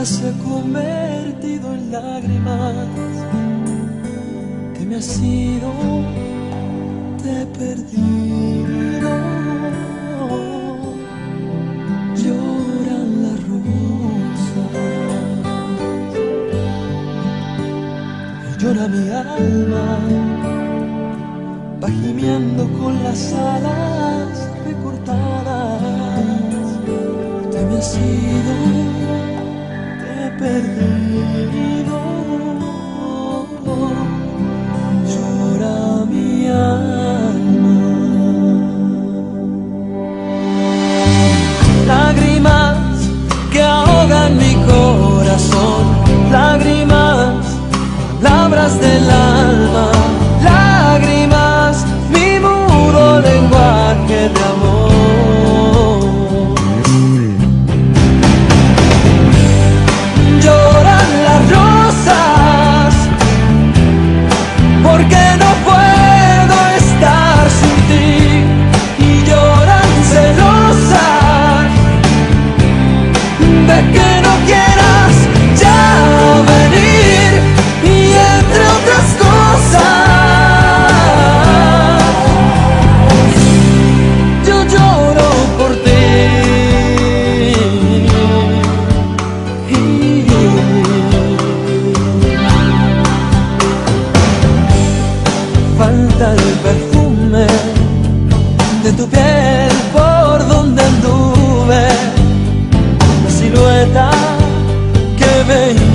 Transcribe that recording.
vida se ha convertido en lágrimas, que me has ido, te he perdido. Lloran las rosas y llora mi alma, va gimiendo con las alas recortadas. Te me has ido, te he perdido. Llora mi alma. Lágrimas que ahogan mi corazón, lágrimas, palabras del alma, lágrimas, mi mudo lenguaje de amor. Lloran las rosas porque no puedo estar sin ti, y lloran celosas de que no quieras ya venir, y entre otras cosas yo lloro por ti. Falta el perfume de tu piel por donde anduve, la silueta que veía